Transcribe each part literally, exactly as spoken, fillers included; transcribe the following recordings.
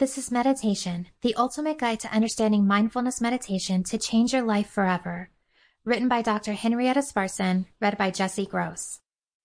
This is Meditation, the ultimate guide to understanding mindfulness meditation to change your life forever. Written by Doctor Henrietta Sparson, read by Jesse Gross.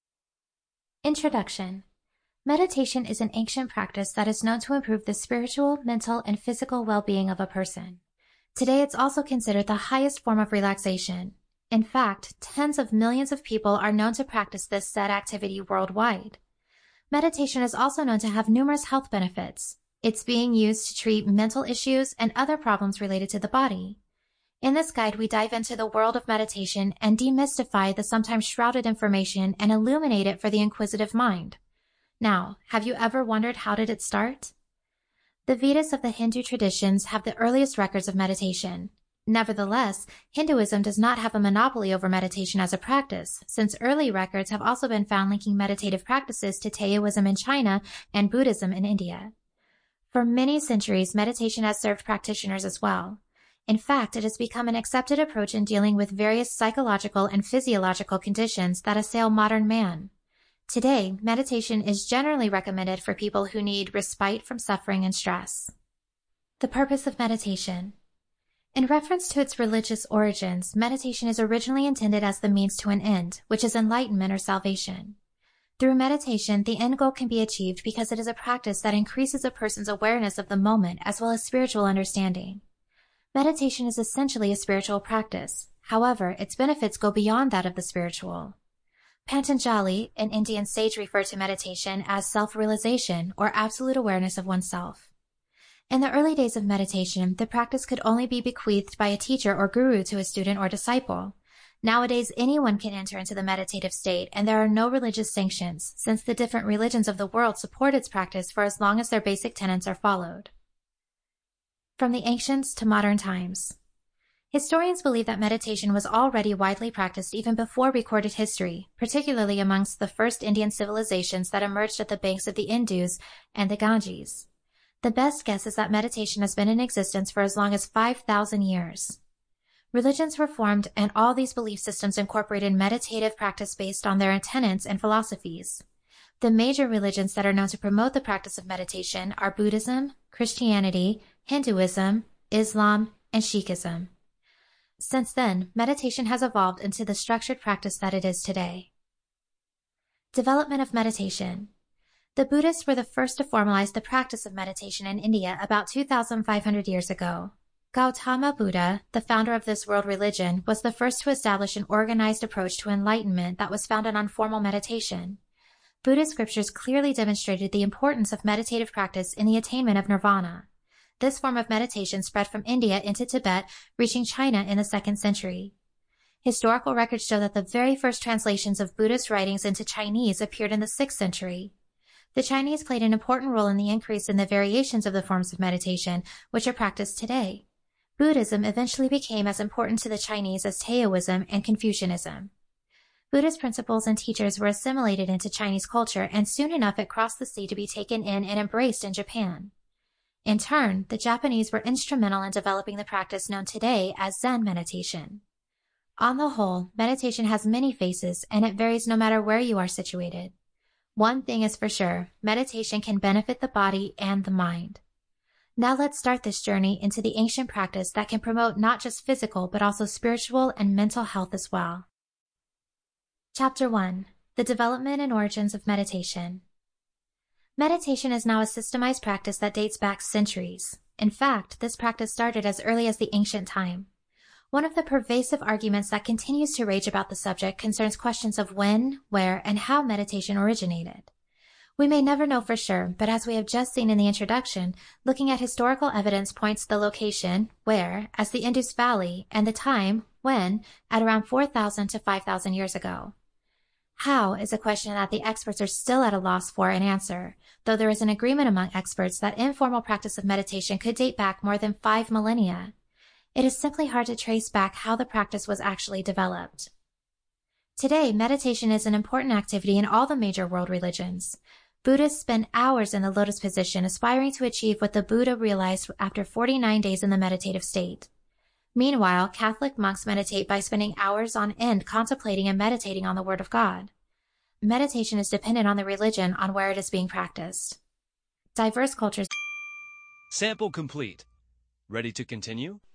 Introduction. Meditation is an ancient practice that is known to improve the spiritual, mental, and physical well-being of a person. Today, it's also considered the highest form of relaxation. In fact, tens of millions of people are known to practice this said activity worldwide. Meditation is also known to have numerous health benefits. It's being used to treat mental issues and other problems related to the body. In this guide, we dive into the world of meditation and demystify the sometimes shrouded information and illuminate it for the inquisitive mind. Now, have you ever wondered how did it start? The Vedas of the Hindu traditions have the earliest records of meditation. Nevertheless, Hinduism does not have a monopoly over meditation as a practice, since early records have also been found linking meditative practices to Taoism in China and Buddhism in India. For many centuries, meditation has served practitioners as well. In fact, it has become an accepted approach in dealing with various psychological and physiological conditions that assail modern man. Today, meditation is generally recommended for people who need respite from suffering and stress. The purpose of meditation. In reference to its religious origins, meditation is originally intended as the means to an end, which is enlightenment or salvation. Through meditation, the end goal can be achieved because it is a practice that increases a person's awareness of the moment as well as spiritual understanding. Meditation is essentially a spiritual practice. However, its benefits go beyond that of the spiritual. Patanjali, an Indian sage, referred to meditation as self-realization or absolute awareness of oneself. In the early days of meditation, the practice could only be bequeathed by a teacher or guru to a student or disciple. Nowadays, anyone can enter into the meditative state, and there are no religious sanctions, since the different religions of the world support its practice for as long as their basic tenets are followed. From the ancients to modern times. Historians believe that meditation was already widely practiced even before recorded history, particularly amongst the first Indian civilizations that emerged at the banks of the Indus and the Ganges. The best guess is that meditation has been in existence for as long as five thousand years. Religions were formed, and all these belief systems incorporated meditative practice based on their tenets and philosophies. The major religions that are known to promote the practice of meditation are Buddhism, Christianity, Hinduism, Islam, and Sikhism. Since then, meditation has evolved into the structured practice that it is today. Development of meditation. The Buddhists were the first to formalize the practice of meditation in India about two thousand five hundred years ago. Gautama Buddha, the founder of this world religion, was the first to establish an organized approach to enlightenment that was founded on formal meditation. Buddhist scriptures clearly demonstrated the importance of meditative practice in the attainment of nirvana. This form of meditation spread from India into Tibet, reaching China in the second century. Historical records show that the very first translations of Buddhist writings into Chinese appeared in the sixth century. The Chinese played an important role in the increase in the variations of the forms of meditation, which are practiced today. Buddhism eventually became as important to the Chinese as Taoism and Confucianism. Buddhist principles and teachers were assimilated into Chinese culture, and soon enough it crossed the sea to be taken in and embraced in Japan. In turn, the Japanese were instrumental in developing the practice known today as Zen meditation. On the whole, meditation has many faces, and it varies no matter where you are situated. One thing is for sure, meditation can benefit the body and the mind. Now let's start this journey into the ancient practice that can promote not just physical but also spiritual and mental health as well. Chapter one. The Development and Origins of Meditation. Meditation is now a systemized practice that dates back centuries. In fact, this practice started as early as the ancient time. One of the pervasive arguments that continues to rage about the subject concerns questions of when, where, and how meditation originated. We may never know for sure, but as we have just seen in the introduction, looking at historical evidence points to the location, where, as the Indus Valley, and the time, when, at around four thousand to five thousand years ago. How is a question that the experts are still at a loss for an answer, though there is an agreement among experts that informal practice of meditation could date back more than five millennia. It is simply hard to trace back how the practice was actually developed. Today, meditation is an important activity in all the major world religions. Buddhists spend hours in the lotus position aspiring to achieve what the Buddha realized after forty-nine days in the meditative state. Meanwhile, Catholic monks meditate by spending hours on end contemplating and meditating on the Word of God. Meditation is dependent on the religion on where it is being practiced. Diverse cultures. Sample complete. Ready to continue?